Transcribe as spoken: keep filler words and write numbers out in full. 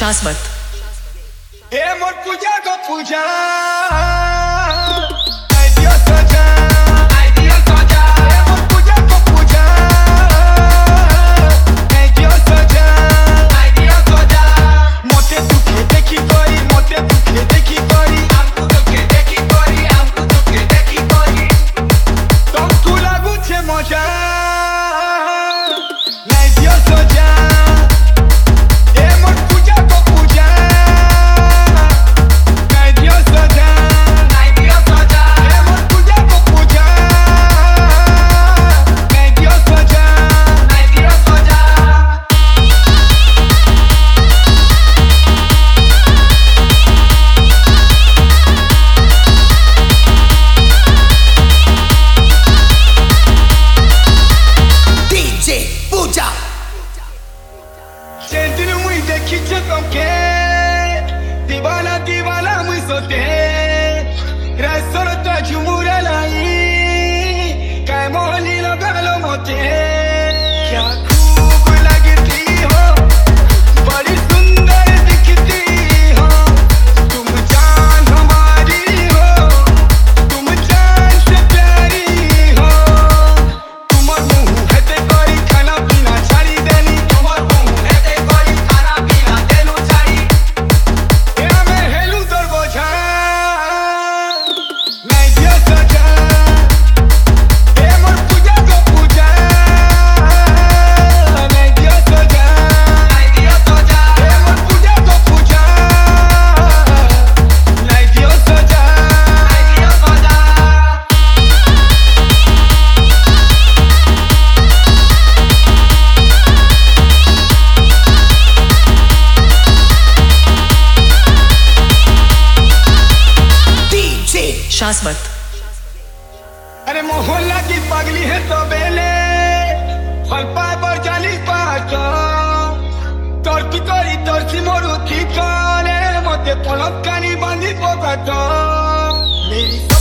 शाश्वत। ए मोर पूजा को पूजा आई दियो सजा आई दियो सजा ए मोर पूजा को पूजा आई दियो सजा आई दियो सजा मोते दुखे देखी कोई मोते दुखे देखी कोई हमको दुखे देखी कोई हमको दुखे देखी कोई तुम तू लागू छे मजा आई दियो सजा दीवाना दीवाना मुझ सोते रसों तो झुमुरा लाई काय मोहनी लगालो मोते क्या खूब लगती हो बड़ी सुंदर दिखती हो तुम जान हमारी हो तुम जान से प्यारी हो तुम्हार मुँह है ते कोई खाना पीना छाड़ी देनी तुम्हार मुँह है ते कोई खाना पीना देनो छाड़ी शाश्वत। अरे मोहल्ला की पगली है तो बेले फल पाए पर चालीस पाँच तोर की कोई तोर सी मोरू की काले मोते पलक कानी बांधी पोका तो मेरी